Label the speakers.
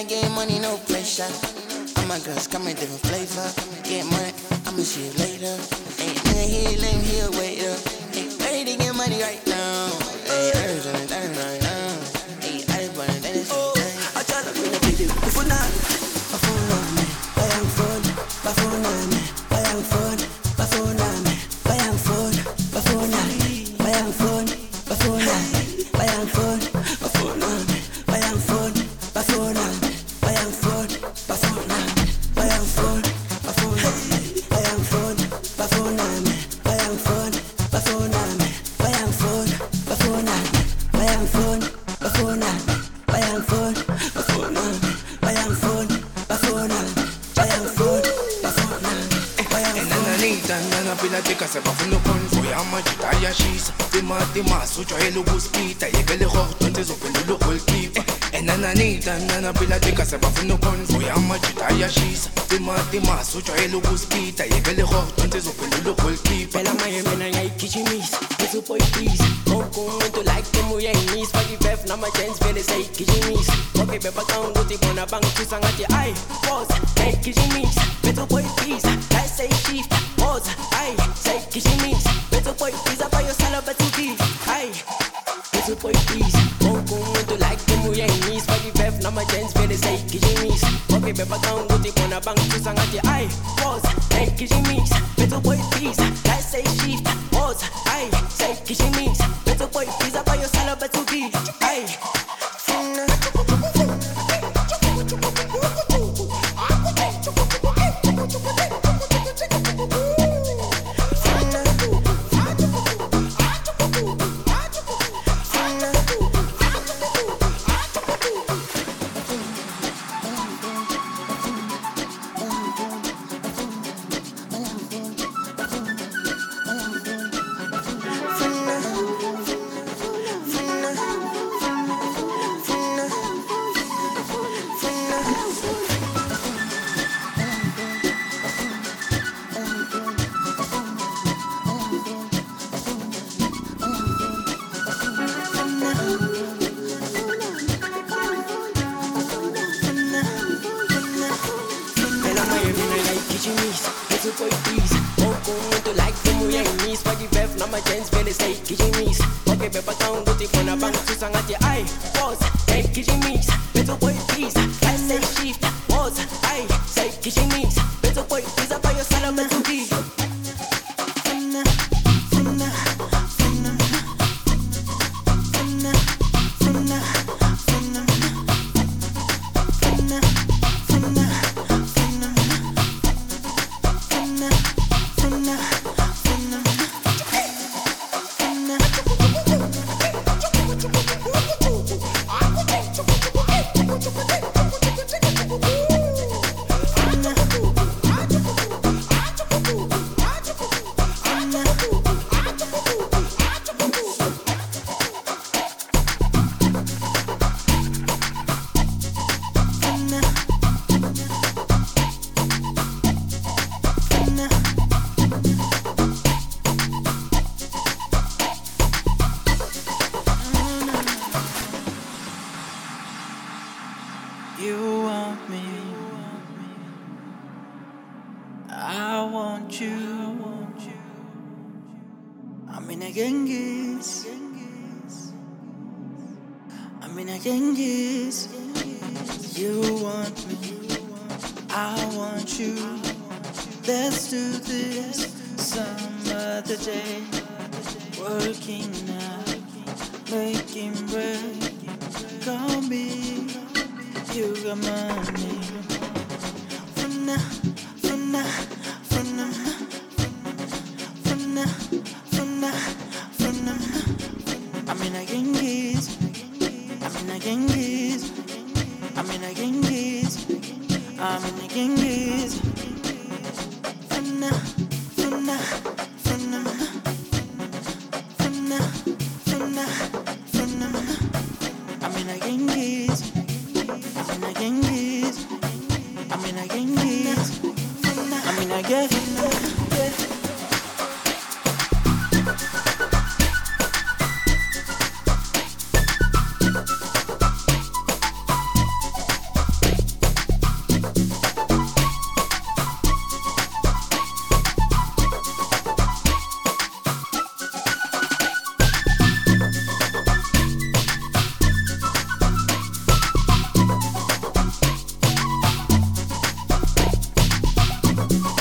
Speaker 1: getting money, no pressure. All my girls come in different flavor. Get money, I'ma see you later. Ain't nigga here, let him here, wait up. Ain't ready to get money right now. Hey, urgent right now. Hey, I just wanna let it say. I try to bring a baby, before now. Before me, bayang phone, before me, bayang phone, before me, bayang phone, before me, bayang phone, before me, bayang phone, before me, bayang phone, before me, bayang phone, before me, bayang phone, before me, bayang phone, before me, bayang phone, before me, bayang phone, before me, bayang phone, before me, bayang phone, before me, bayang phone.
Speaker 2: Pinatika se bafuna ukonvoya amajita ayashisa Tima sujwayele ukuspita Yekele hohtonte zophendula ugolkipa Enananita nana pinatika se bafuna ukonvoya amajita ayashisa Tima sujwayele ukuspita Yekele hohtonte zophendula ugolkipa
Speaker 3: Phela manje mina ngiyayigijimisa Little boy please Wonke umuntu like him uyayimisa Faka i-vef nama-dance vele sayigijimisa Bonke bebacanga ukuthi bona bangithusa ngathi ayi Woza ngiyayigijimisa Little boy please Guys say shift Woza ayi sayigijimisa Little boy please abayosala bathukile ayi Little boy please Wonke umuntu like him uyayimisa Faka i-vef nama-dance vele sayigijimisa Bonke bebacanga ukuthi bona bangithusa ngathi ayi Woza ngiyayigijimisa Little boy please Guys say shift Woza ayi sayigijimisa Little boy please abayosala bathukile ayi Little boy please Wonke umuntu like him uyayimisa Faka i-vef nama-dance vele sayigijimisa Bonke bebacanga ukuthi bona bangithusa ngathi ayi Woza ngiyayigijimisa Little boy please Guys say shift Woza ayi sayigijimisa Little boy please abayosala bathukile
Speaker 4: You want me, I want you. I'm in a Genghis. I'm in a Genghis. You want me, I want you. Let's do this some other day. Working now, making bread. Call me. You got money. For now, for now, for now, for now, for now, for now. I'm in a Genghis. I'm in a Genghis. I'm in a Genghis. I'm in a Genghis. For now, for now, for now, for now, for now, for now. I'm in a Genghis. I'm in a Genghis. I'm in a Genghis. I'm in a Genghis.
Speaker 2: Africa.